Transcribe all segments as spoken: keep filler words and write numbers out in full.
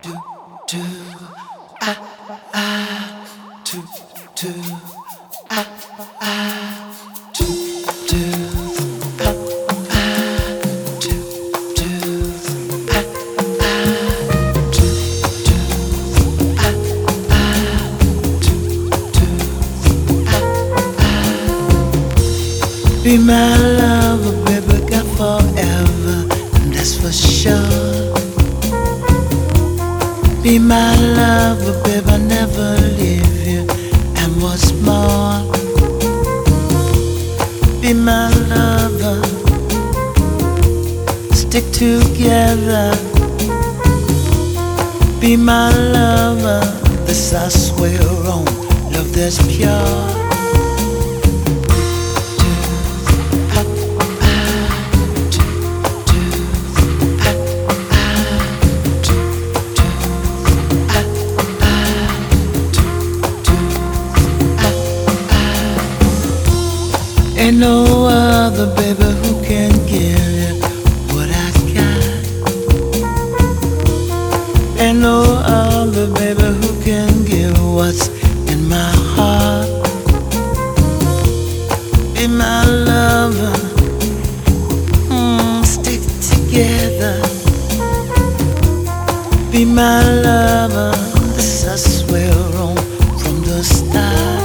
do, ah, ah, do, do, ah, ah, do, do, ah, ah, do, do, ah, ah, do, do, ah, ah, do, do, ah, ah. Be my lover, baby, got forever, and that's for sure. Be my lover, babe, I'll never leave you. And what's more, be my lover, stick together. Be my lover, this I swear on, love that's pure. Ain't no other baby who can give you what I got. Ain't no other baby who can give what's in my heart. Be my lover, mm, stick together. Be my lover, this I swear on from the start.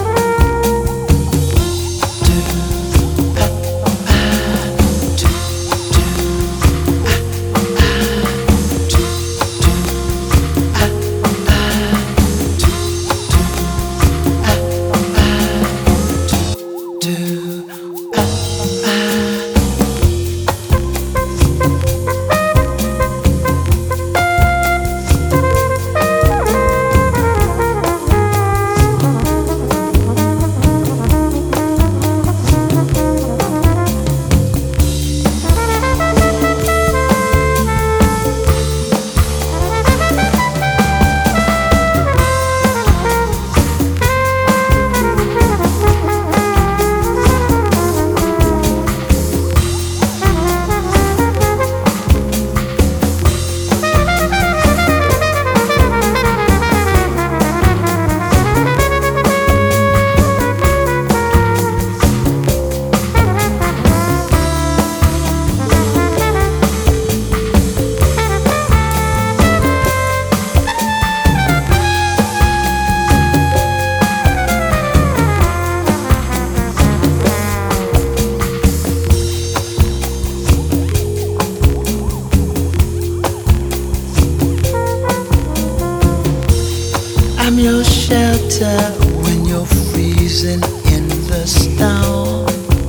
I'm your shelter when you're freezing in the snow.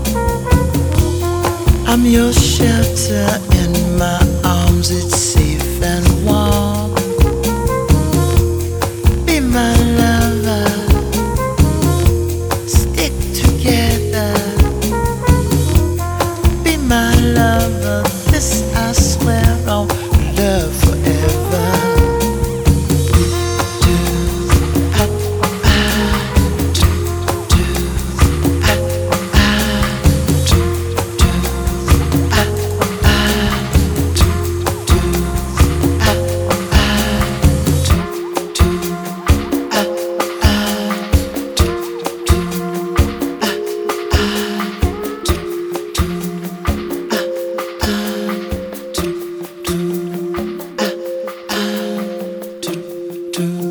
I'm your shelter in my arms, it's safe and warm. Be my lover, stick together. Be my lover, this I swear on, love forever. Do